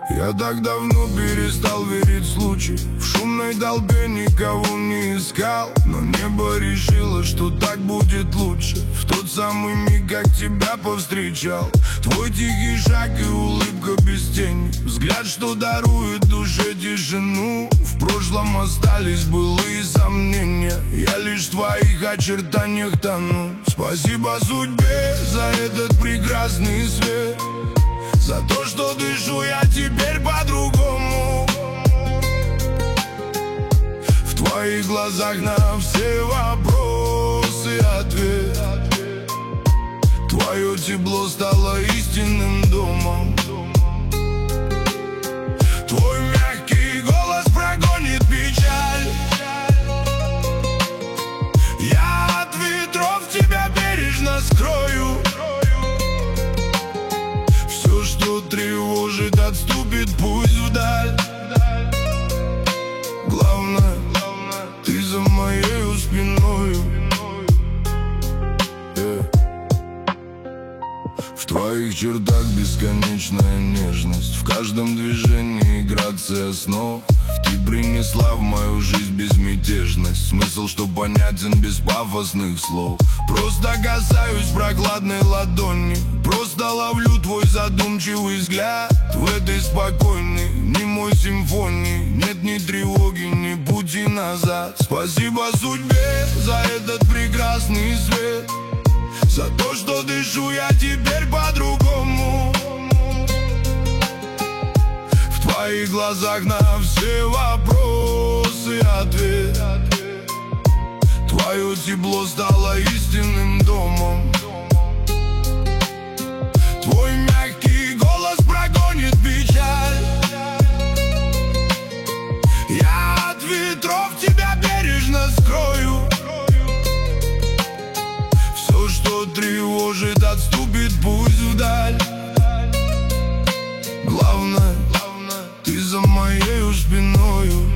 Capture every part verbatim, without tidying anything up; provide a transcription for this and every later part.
Я так давно перестал верить в случай. В шумной толпе никого не искал, но небо решило, что так будет лучше. В тот самый миг, как тебя повстречал, твой тихий шаг и улыбка без тени, взгляд, что дарует душе тишину. В прошлом остались былые сомнения, я лишь в твоих очертаниях тону. Спасибо судьбе за этот прекрасный свет, за то, что дышу я теперь по-другому. В твоих глазах на все вопросы ответ. Твое тепло стало истинным домом. Твой мягкий голос прогонит печаль. Я от ветров тебя бережно скрою. Все, что тревожит, отступит пусть вдаль. Главное, ты за моею спиною. yeah. В твоих чертах бесконечная нежность, в каждом движении грация снов. Ты принесла в мою жизнь безмятежность, смысл, что понятен без пафосных слов. Просто касаюсь прохладной ладони, просто ловлю твой задумчивый взгляд. В этой спокойной, немой симфонии нет ни тревоги, ни пути назад. Спасибо судьбе за этот прекрасный свет, за то, что дышу я теперь по-другому. В твоих глазах на все вопросы ответ. Твое тепло стало истинным домом. Твой мягкий голос прогонит печаль. Я от ветров тебя бережно скрою. Все, что тревожит, отступит пусть вдаль. Главное, ты за моею спиною.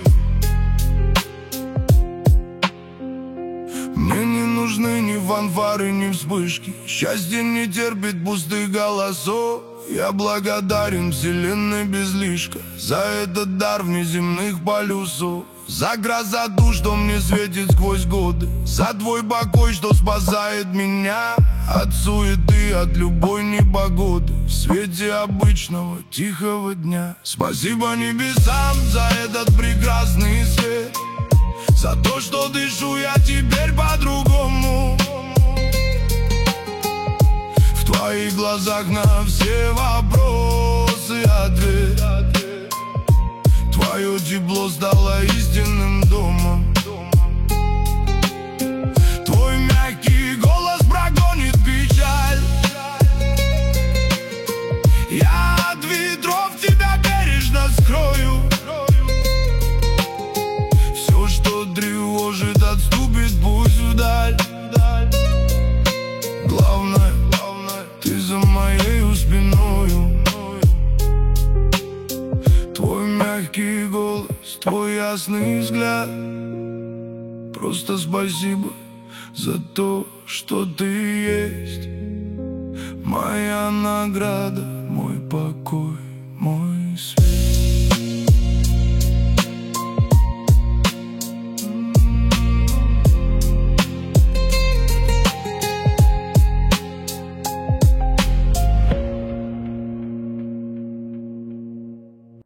Мне не нужны ни фанфары, ни вспышки. Счастье не терпит пустых голосов. Я благодарен вселенной без лишка за этот дар внеземных полюсов. За красоту, что мне светит сквозь годы, за твой покой, что спасает меня от суеты, от любой непогоды, в свете обычного тихого дня. Спасибо небесам за этот прекрасный свет, за то, что дышу я теперь по-другому. В твоих глазах на все вопросы ответ. Твое тепло стало истинным домом. Твой мягкий голос прогонит печаль. Я от ветров тебя бережно скрою. Все, что тревожит, отступит пусть вдаль. Главное, ты за моею спиною. Твой мягкий голос, твой ясный взгляд. Просто спасибо за то, что ты есть. Моя награда, мой покой, мой